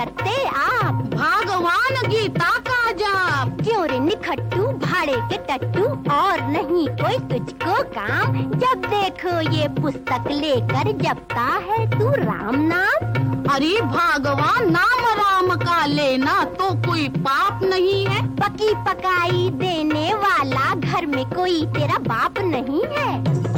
करते आप? भगवान गीता का जाप। क्यों रे निखट्टू भाड़े के टट्टू, और नहीं कोई तुझको काम? जब देखो ये पुस्तक लेकर जपता है तू राम नाम। अरे भगवान, नाम राम का लेना तो कोई पाप नहीं है। पकी पकाई देने वाला घर में कोई तेरा बाप नहीं है।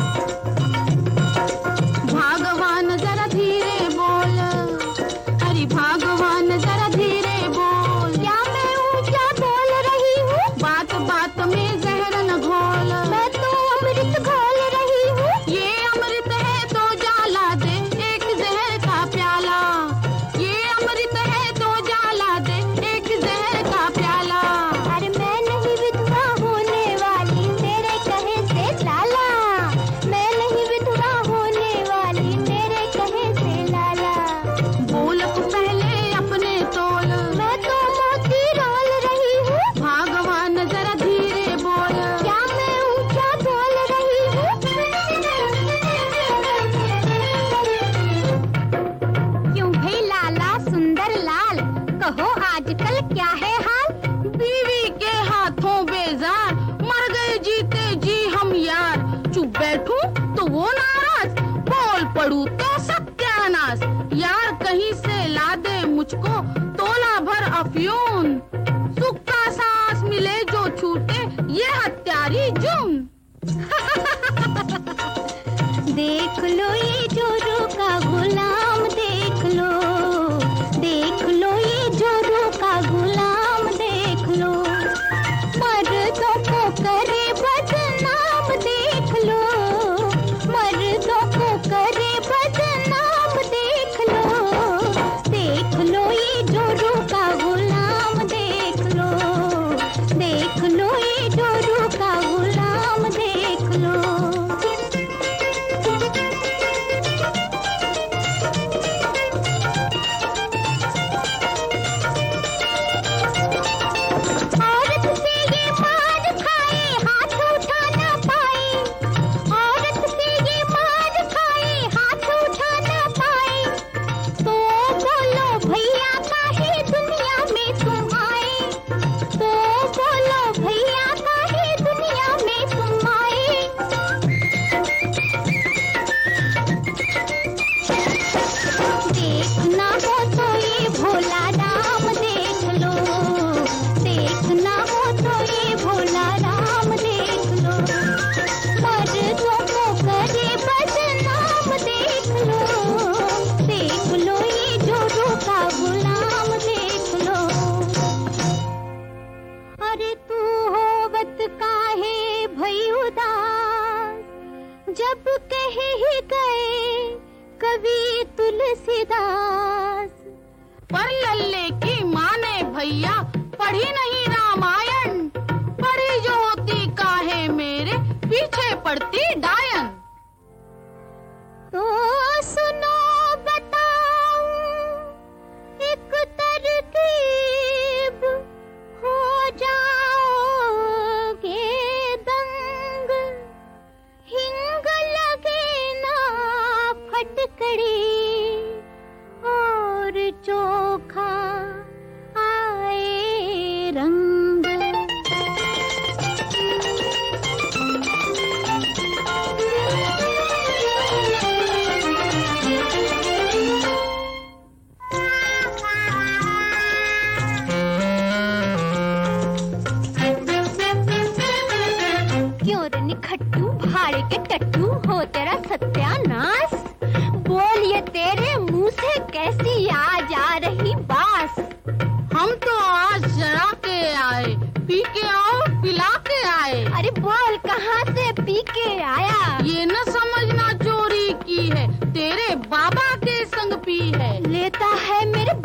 भगवान जरा धीरे बोल, अरे भगवान जरा धीरे बोल। क्या मैं ऊंचा बोल रही हूँ? बात बात में जहर न घोल। मैं तो अमृत घोल रही हूँ। ये अमृत है तो जाला दे एक जहर का प्याला। ये अमृत है तो जाला दे एक जहर का प्याला। अरे मैं नहीं विधवा होने वाली मेरे कहे से लाला। मैं नहीं विधवा होने वाली मेरे कहे से लाला। बोल तू पहले अपने तोल। मैं तो मोती रोल रही हूँ। भगवान जरा धीरे बोल। क्या मैं ऊंचा बोल रही हूँ? क्यों भाई लाला सुंदर लाल, कहो आजकल क्या है हाल? बीवी के हाथों बेजार, मर गए जीते जी हम यार। चुप बैठूं तो वो नाराज, बोल पड़ू तो सत्यानाश। यार कहीं से ला दे मुझको तोला भर अफयून। सुख का सांस मिले जो छूटे ये हत्यारी जुर्म। देख लो ये जोरू का गुलाम, देख लो ये जोरू का गुलाम, देख लो मर्दों को करे बदनाम, देख लो मर्दों को करे बदनाम, देख लो ये जोरू का गुलाम, देख लो ये जोरू का गुलाम, देख लो। औरत से ये मार खाए हाथ उठा ना पाए, औरत से ये मार खाए हाथ उठा ना पाए। तो बोलो भैया काहे दुनिया में तुम आए, तो बोलो भैया काहे दुनिया में तुम आए। देखना हो तो ये भोला राम, देख लो देखना हो तो ये भोला राम, देख लो मर्दों को करे बदनाम, देख लो ये जोरू का गुलाम, देख लो। अरे तू होवत काहे भई उदास, जब कहे ही गए कवि तुलसीदास। पर लल्ले की माने भैया पढ़ी नहीं रामायण, पढ़ी जो होती काहे मेरे पीछे पड़ती डायन। तो सुनो बताऊं एक तरकीब, हो जाओगे दंग। हिंग लगे ना फटकड़ी और चोखा आए रंग। क्यों रे निखट्टू भाड़े के टट्टू, हो तेरा सत्यानाश। बोल ये तेरे मुंह से कैसी आज आ रही बास? हम तो आज जरा के आए, पी के आओ पिला के आए। अरे बोल कहाँ से पी के आया? ये न समझना चोरी की है, तेरे बाबा के संग पी है। लेता है मेरे